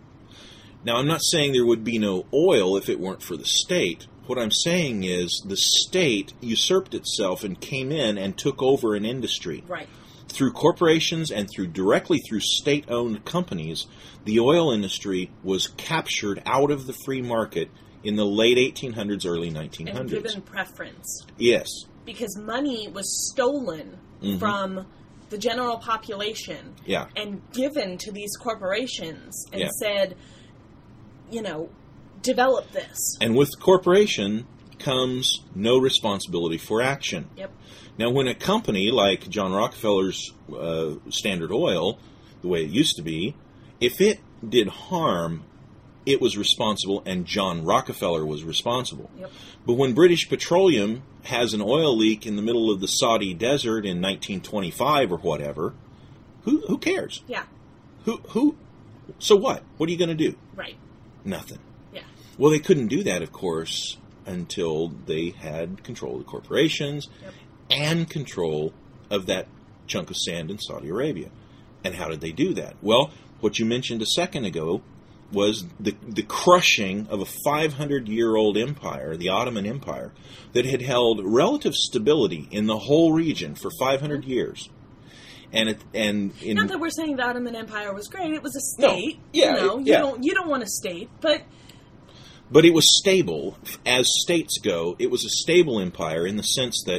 Now, I'm not saying there would be no oil if it weren't for the state. What I'm saying is the state usurped itself and came in and took over an industry. Right. Through corporations and through directly through state-owned companies, the oil industry was captured out of the free market in the late eighteen hundreds, early nineteen hundreds. And given preference. Yes. Because money was stolen mm-hmm. from the general population yeah. and given to these corporations and yeah. said, you know, develop this. And with corporation comes no responsibility for action. Yep. Now, when a company like John Rockefeller's uh, Standard Oil, the way it used to be, if it did harm, it was responsible, and John Rockefeller was responsible. Yep. But when British Petroleum has an oil leak in the middle of the Saudi desert in nineteen twenty-five or whatever, who who cares? Yeah. Who who? So what? What are you going to do? Right. Nothing. Yeah. Well, they couldn't do that, of course, until they had control of the corporations yep. and control of that chunk of sand in Saudi Arabia. And how did they do that? Well, what you mentioned a second ago was the the crushing of a five hundred year old empire, the Ottoman Empire, that had held relative stability in the whole region for five hundred years. And it, and in, not that we're saying the Ottoman Empire was great; it was a state. No, yeah, you know, it, you yeah. don't you don't want a state, but but it was stable as states go. It was a stable empire in the sense that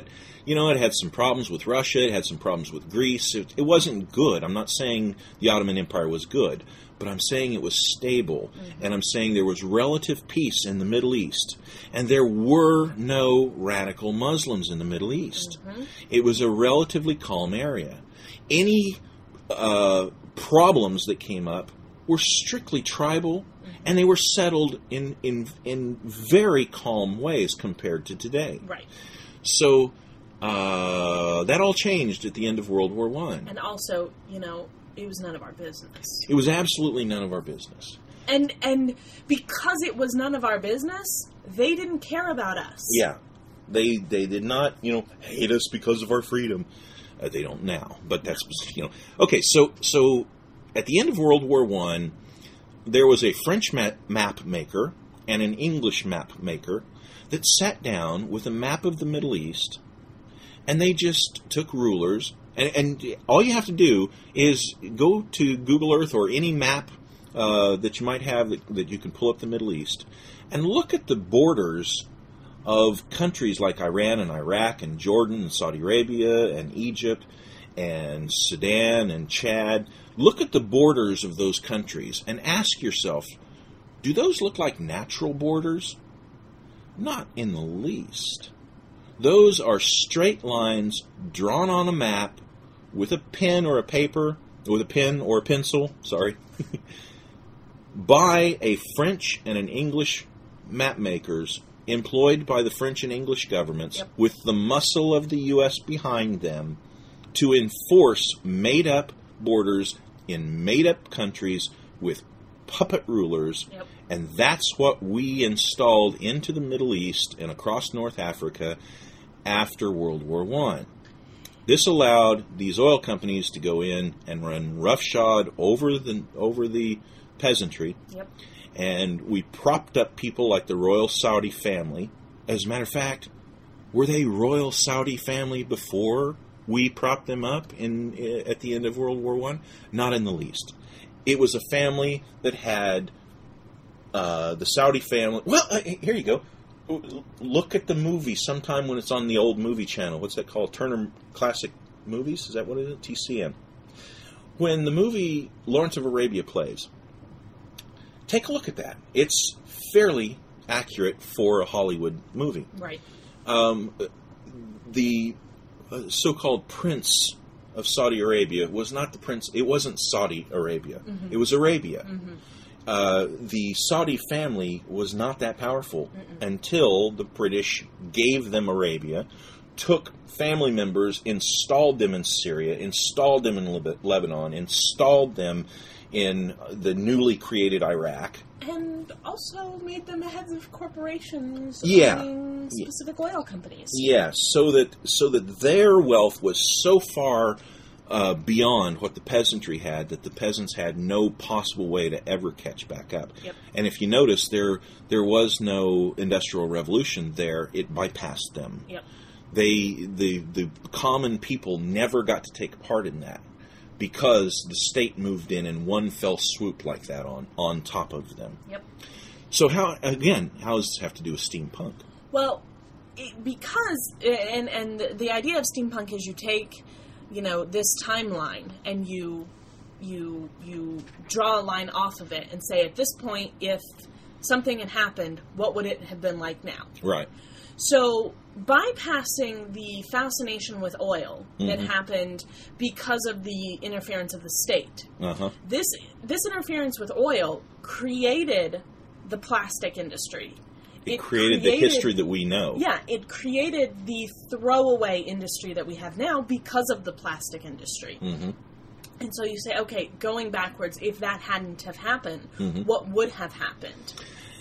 you know, it had some problems with Russia. It had some problems with Greece. It, it wasn't good. I'm not saying the Ottoman Empire was good, but I'm saying it was stable. Mm-hmm. And I'm saying there was relative peace in the Middle East. And there were no radical Muslims in the Middle East. Mm-hmm. It was a relatively calm area. Any uh, problems that came up were strictly tribal, mm-hmm. and they were settled in, in, in very calm ways compared to today. Right. So uh, that all changed at the end of World War One. And also, you know, it was none of our business. It was absolutely none of our business. And and because it was none of our business, they didn't care about us. Yeah. They they did not, you know, hate us because of our freedom. Uh, they don't now, but that's, you know. Okay, so so at the end of World War One, there was a French map, map maker and an English map maker that sat down with a map of the Middle East, and they just took rulers, and, and all you have to do is go to Google Earth or any map uh, that you might have that, that you can pull up the Middle East, and look at the borders of countries like Iran and Iraq and Jordan and Saudi Arabia and Egypt and Sudan and Chad. Look at the borders of those countries and ask yourself, do those look like natural borders? Not in the least. Those are straight lines drawn on a map with a pen or a paper, with a pen or a pencil, sorry, by a French and an English map makers employed by the French and English governments, yep. with the muscle of the U S behind them to enforce made-up borders in made-up countries with puppet rulers. Yep. And that's what we installed into the Middle East and across North Africa after World War One. This allowed these oil companies to go in and run roughshod over the over the peasantry. Yep. And we propped up people like the royal Saudi family. As a matter of fact, were they royal Saudi family before we propped them up in at the end of World War One? Not in the least. It was a family that had uh, the Saudi family. Well, uh, here you go. Look at the movie sometime when it's on the old movie channel. What's that called? Turner Classic Movies? Is that what it is? T C M. When the movie Lawrence of Arabia plays, take a look at that. It's fairly accurate for a Hollywood movie. Right. Um, the uh, so-called Prince of Saudi Arabia was not the prince. It wasn't Saudi Arabia. Mm-hmm. It was Arabia. Mm-hmm. Uh, the Saudi family was not that powerful Mm-mm. until the British gave them Arabia, took family members, installed them in Syria, installed them in Le- Lebanon, installed them in the newly created Iraq. And also made them heads of corporations yeah. owning specific oil companies. Yes, yeah, so that so that their wealth was so far uh, beyond what the peasantry had that the peasants had no possible way to ever catch back up. Yep. And if you notice, there there was no industrial revolution there. It bypassed them. Yep. They the the common people never got to take part in that, because the state moved in in one fell swoop like that on, on top of them. Yep. So how, again, how does this have to do with steampunk? Well, it, because, and, and the idea of steampunk is you take, you know, this timeline and you, you, you draw a line off of it and say, at this point, if something had happened, what would it have been like now? Right. So bypassing the fascination with oil mm-hmm. that happened because of the interference of the state, uh-huh. this this interference with oil created the plastic industry. It, it created, created the history that we know. Yeah, it created the throwaway industry that we have now because of the plastic industry. Mm-hmm. And so you say, okay, going backwards, if that hadn't have happened, mm-hmm. what would have happened?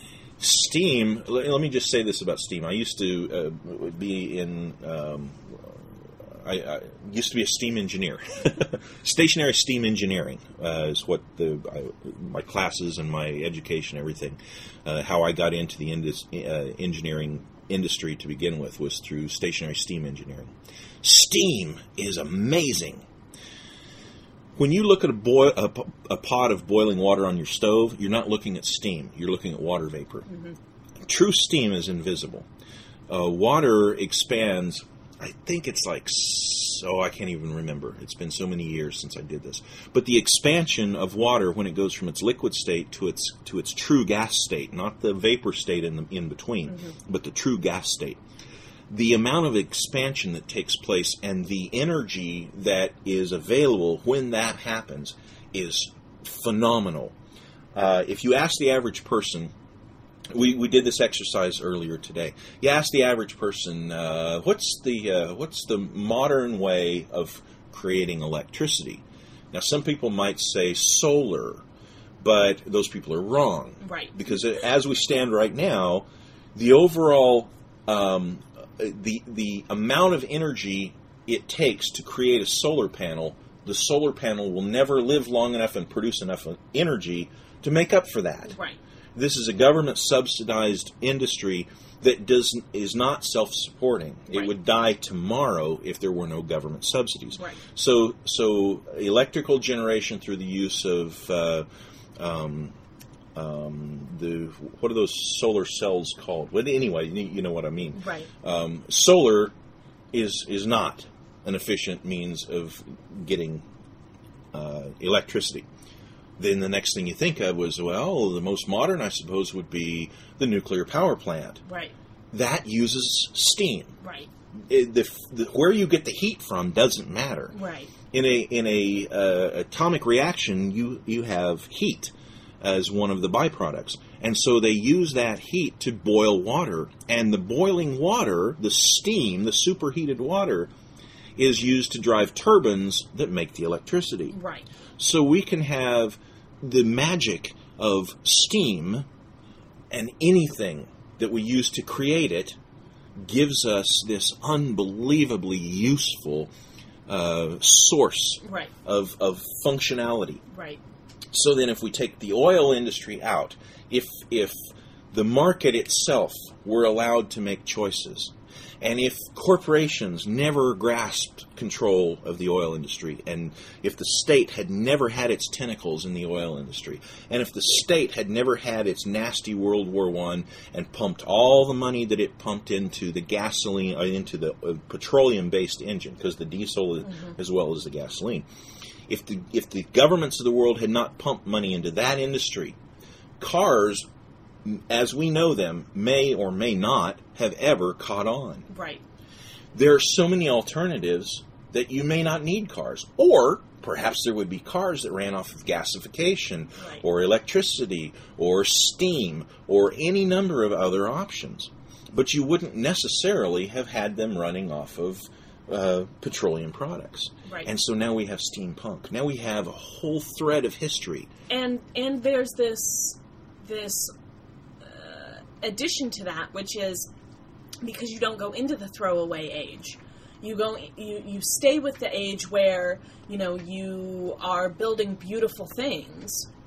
Steam, let me just say this about steam. I used to uh, be in, um, I, I used to be a steam engineer. Stationary steam engineering uh, is what the I, my classes and my education, everything, uh, how I got into the indus, uh, engineering industry to begin with was through stationary steam engineering. Steam is amazing. When you look at a, boil, a, a pot of boiling water on your stove, you're not looking at steam. You're looking at water vapor. Mm-hmm. True steam is invisible. Uh, water expands I think it's like, so I can't even remember. It's been so many years since I did this. But the expansion of water when it goes from its liquid state to its to its true gas state, not the vapor state in the in between, mm-hmm. but the true gas state. The amount of expansion that takes place and the energy that is available when that happens is phenomenal. Uh, if you ask the average person, we, we did this exercise earlier today. You ask the average person, uh, what's the uh, what's the modern way of creating electricity? Now, some people might say solar, but those people are wrong. Right. Because as we stand right now, the overall um, the the amount of energy it takes to create a solar panel, the solar panel will never live long enough and produce enough energy to make up for that. Right. This is a government-subsidized industry that does is not self-supporting. It Right. would die tomorrow if there were no government subsidies. Right. So, so electrical generation through the use of uh, um, um, the what are those solar cells called? Well, anyway, you you know what I mean. Right. Um, solar is is not an efficient means of getting uh, electricity. Then the next thing you think of was, well, the most modern, I suppose, would be the nuclear power plant. Right. That uses steam. Right. It, the, the, where you get the heat from doesn't matter. Right. In a in a uh, atomic reaction, you you have heat as one of the byproducts, and so they use that heat to boil water, and the boiling water, the steam, the superheated water, is used to drive turbines that make the electricity. Right. So we can have the magic of steam, and anything that we use to create it gives us this unbelievably useful uh, source Right. of, of functionality. Right. So then if we take the oil industry out, if if the market itself were allowed to make choices, and if corporations never grasped control of the oil industry, and if the state had never had its tentacles in the oil industry, and if the state had never had its nasty World War One and pumped all the money that it pumped into the gasoline, uh, into the uh, petroleum-based engine, because the diesel is, Mm-hmm. as well as the gasoline, if the if the governments of the world had not pumped money into that industry, cars, as we know them, may or may not have ever caught on. Right. There are so many alternatives that you may not need cars. Or perhaps there would be cars that ran off of gasification, Right. or electricity, or steam, or any number of other options. But you wouldn't necessarily have had them running off of uh, petroleum products. Right. And so now we have steampunk. Now we have a whole thread of history. And and there's this this uh, addition to that, which is because you don't go into the throwaway age. You go you you stay with the age where, you know, you are building beautiful things.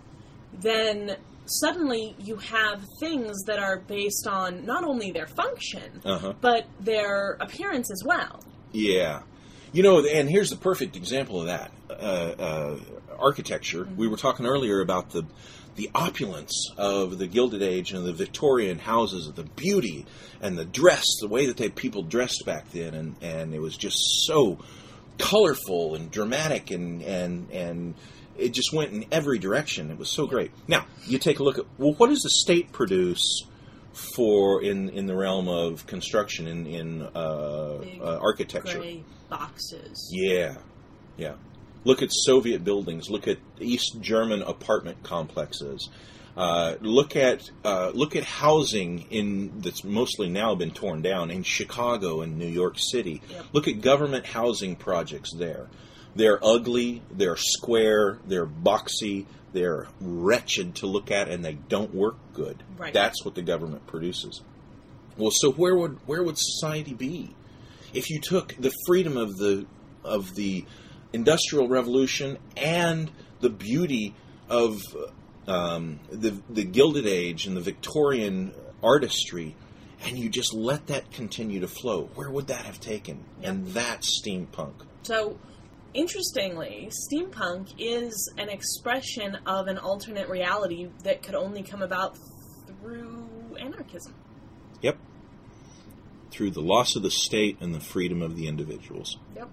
Then suddenly you have things that are based on not only their function, Uh-huh. but their appearance as well. Yeah. You know, and here's the perfect example of that. Uh, uh, architecture. Mm-hmm. We were talking earlier about the the opulence of the Gilded Age and the Victorian houses, the beauty and the dress, the way that they people dressed back then, and, and it was just so colorful and dramatic, and, and, and it just went in every direction. It was so great. Now, you take a look at, well, what does the state produce for in, in the realm of construction, in, in uh, Big uh, architecture? Gray boxes. Yeah, yeah. Look at Soviet buildings. Look at East German apartment complexes. Uh, look at uh, look at housing in that's mostly now been torn down in Chicago and New York City. Yep. Look at government housing projects there. They're ugly. They're square. They're boxy. They're wretched to look at, and they don't work good. Right. That's what the government produces. Well, so where would where would society be if you took the freedom of the of the Industrial Revolution and the beauty of um, the the Gilded Age and the Victorian artistry, and you just let that continue to flow? Where would that have taken? Yep. And that's steampunk. So, interestingly, steampunk is an expression of an alternate reality that could only come about through anarchism. Yep. through the loss of the state and the freedom of the individuals. Yep.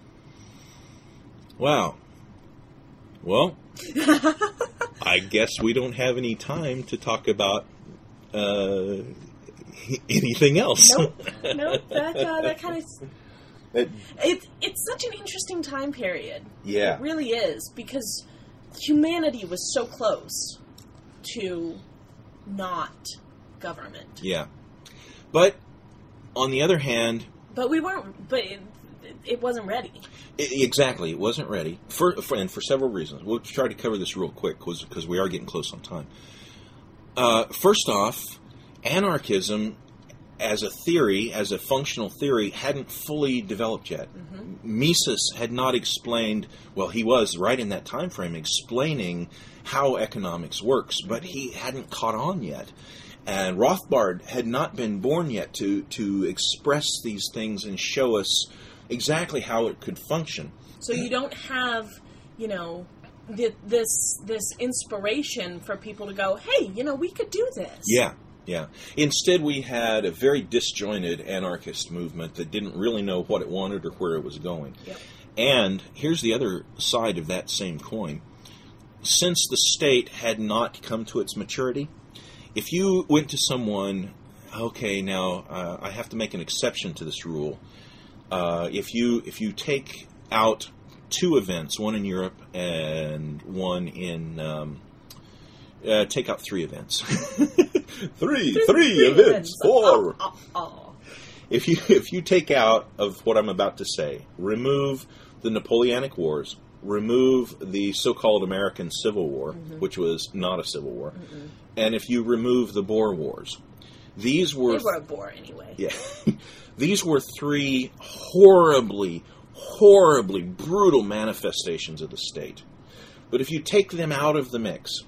Wow. Well, I guess we don't have any time to talk about uh, anything else. Nope. Nope. That, uh, that kind of... It, it's, it's such an interesting time period. Yeah. It really is, because humanity was so close to not government. Yeah. But, on the other hand... But we weren't... But it, it wasn't ready. It, exactly. It wasn't ready. For, for, and for several reasons. We'll try to cover this real quick, because we are getting close on time. Uh, first off, anarchism, as a theory, as a functional theory, hadn't fully developed yet. Mm-hmm. Mises had not explained... Well, he was, right in that time frame, explaining how economics works, but he hadn't caught on yet. And Rothbard had not been born yet to, to express these things and show us exactly how it could function. So you don't have, you know, th- this this inspiration for people to go, hey, you know, we could do this. Yeah, yeah. Instead, we had a very disjointed anarchist movement that didn't really know what it wanted or where it was going. Yep. And here's the other side of that same coin. Since the state had not come to its maturity, if you went to someone, okay, now uh, I have to make an exception to this rule. Uh, if you if you take out two events, one in Europe and one in, um, uh, take out three events. three, three, three events, events. four. Oh, oh, oh. If you if you take out of what I'm about to say, remove the Napoleonic Wars, remove the so-called American Civil War, mm-hmm. which was not a civil war, Mm-mm. and if you remove the Boer Wars, these were... They were a bore anyway. Yeah. These were three horribly, horribly brutal manifestations of the state. But if you take them out of the mix...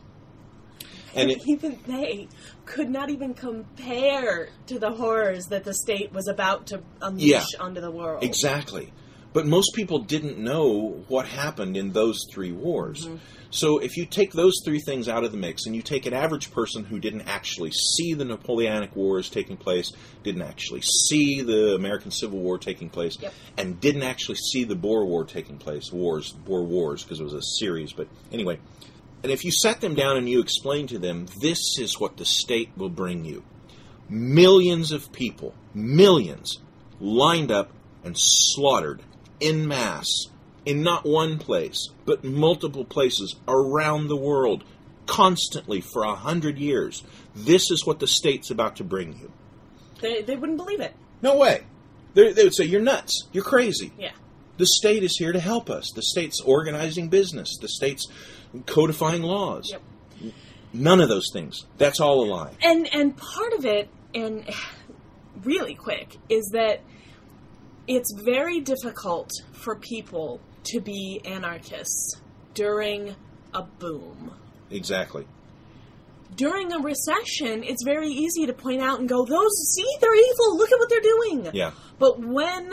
And it, even they could not even compare to the horrors that the state was about to unleash yeah, onto the world. Exactly. But most people didn't know what happened in those three wars. Mm-hmm. So if you take those three things out of the mix and you take an average person who didn't actually see the Napoleonic Wars taking place, didn't actually see the American Civil War taking place, yep. and didn't actually see the Boer War taking place, wars, Boer Wars, because it was a series, but anyway. And if you sat them down and you explain to them, this is what the state will bring you. Millions of people, millions, lined up and slaughtered en masse, in not one place, but multiple places around the world, constantly for a hundred years. This is what the state's about to bring you. They they wouldn't believe it. No way. They, they would say, you're nuts. You're crazy. Yeah. The state is here to help us. The state's organizing business. The state's codifying laws. Yep. None of those things. That's all a lie. And and part of it, and really quick, is that it's very difficult for people to be anarchists during a boom. Exactly. During a recession, it's very easy to point out and go, those, see, they're evil, look at what they're doing. Yeah. But when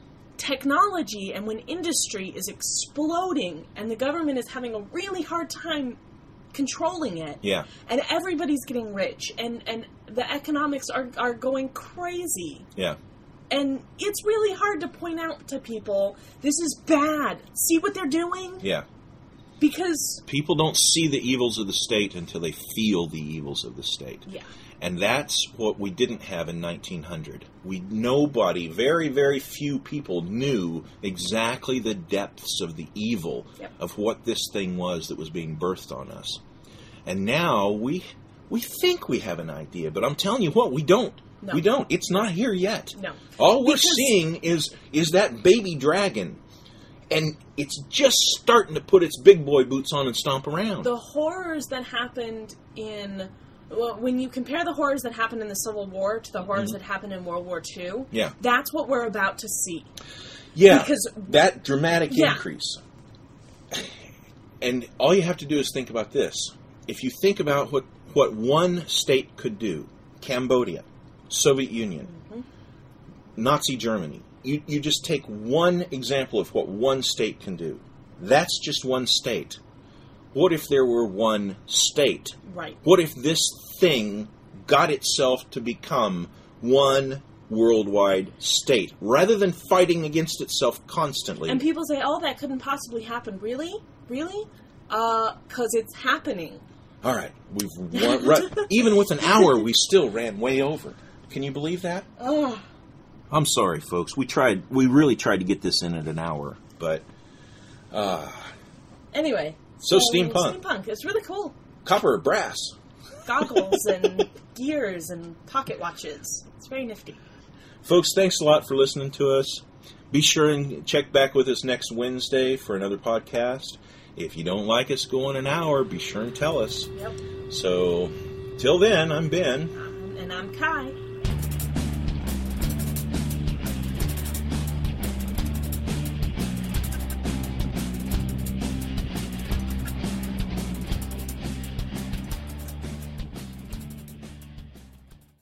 technology and when industry is exploding and the government is having a really hard time controlling it, yeah, and everybody's getting rich, and, and the economics are, are going crazy. Yeah. And it's really hard to point out to people, this is bad. See what they're doing? Yeah. Because people don't see the evils of the state until they feel the evils of the state. Yeah. And that's what we didn't have in nineteen hundred. We nobody, very, very few people knew exactly the depths of the evil yep. of what this thing was that was being birthed on us. And now we we think we have an idea, but I'm telling you what, we don't. No. We don't. It's not here yet. No. All we're Because seeing is is that baby dragon. And it's just starting to put its big boy boots on and stomp around. The horrors that happened in... Well, when you compare the horrors that happened in the Civil War to the horrors mm-hmm. that happened in World War Two, yeah. that's what we're about to see. Yeah, because, that dramatic yeah. increase. And all you have to do is think about this. If you think about what, what one state could do, Cambodia, Soviet Union, mm-hmm. Nazi Germany, you, you just take one example of what one state can do. That's just one state. What if there were one state? Right. What if this thing got itself to become one worldwide state, rather than fighting against itself constantly. And people say, oh, that couldn't possibly happen. Really? Really? Uh, because it's happening. All right. We've run, run, even with an hour, we still ran way over. Can you believe that? Oh. I'm sorry, folks. We tried. We really tried to get this in at an hour, but... Uh, anyway. So, so steampunk. Steampunk. It's really cool. Copper, brass. Goggles and gears and pocket watches. It's very nifty. Folks, thanks a lot for listening to us. Be sure and check back with us next Wednesday for another podcast. If you don't like us going an hour, be sure and tell us. Yep. So, till then, I'm Ben. Um, and I'm Kai.